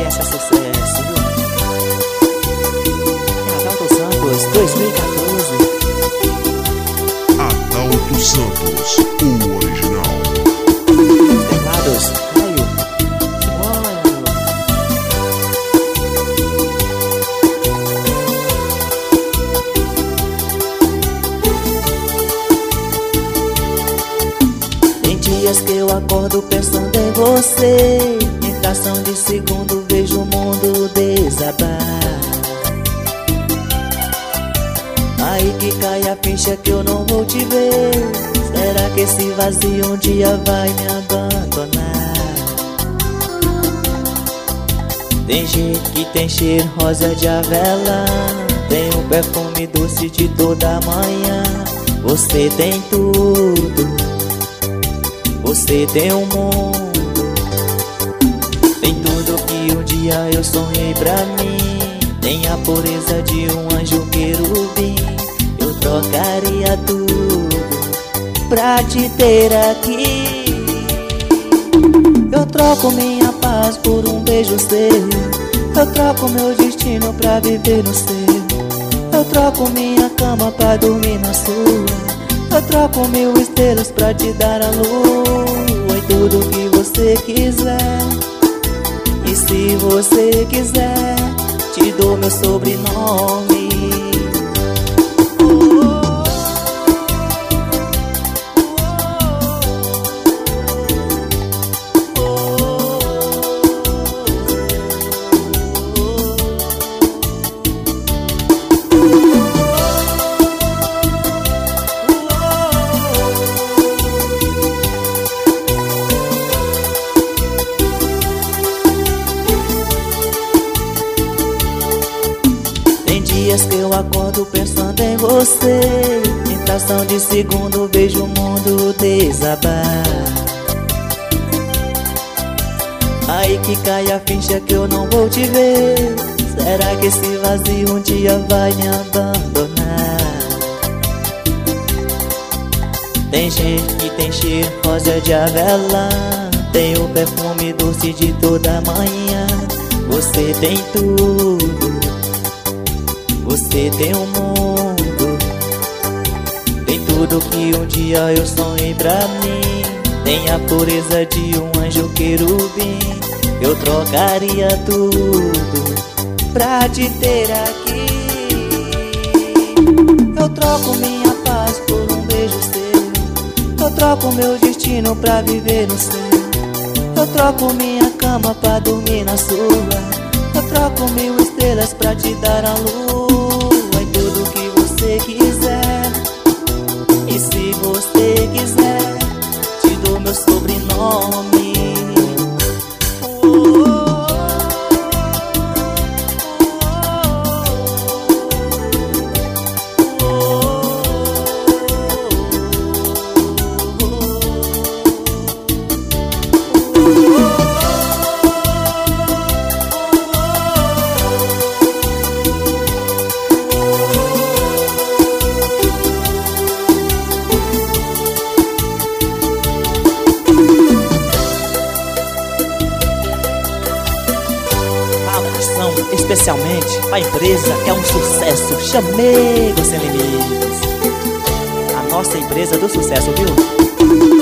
Esse é sucesso, viu? Adalto Santos, 2014. Adalto Santos, o original. Teclados, Caio. Tem dias que eu acordo pensando em você. Em fração de segundo vejo o mundo desabar. Aí que cai a ficha que eu não vou te ver. Será que esse vazio um dia vai me abandonar? Tem gente que tem cheiro rosa de avelã, tem um perfume doce de toda manhã. Você tem tudo, você tem um mundo, tem tudo que um dia eu sonhei pra mim. Tem a pureza de um anjo querubim. Eu trocaria tudo pra te ter aqui. Eu troco minha paz por um beijo seu. Eu troco meu destino pra viver no seu. Eu troco minha cama pra dormir na sua. Eu troco 1000 estrelas pra te dar a lua. E tudo que você quiser. E se você quiser, te dou meu sobrenome. Tem dias que eu acordo pensando em você. Em fração de segundo vejo o mundo desabar. Aí que cai a ficha que eu não vou te ver. Será que esse vazio um dia vai me abandonar? Tem gente que tem cheiro rosa de avelã, tem o perfume doce de toda manhã. Você tem tudo, você tem um mundo, tem tudo que um dia eu sonhei pra mim. Tem a pureza de um anjo querubim. Eu trocaria tudo pra te ter aqui. Eu troco minha paz por um beijo seu. Eu troco meu destino pra viver no seu. Eu troco minha cama pra dormir na sua. Eu troco 1000 estrelas pra te dar a lua. E tudo que você quiser. E se você quiser, te dou meu sobrenome. Especialmente a empresa que é um sucesso, Chamego Sem Limites. A nossa empresa do sucesso, viu?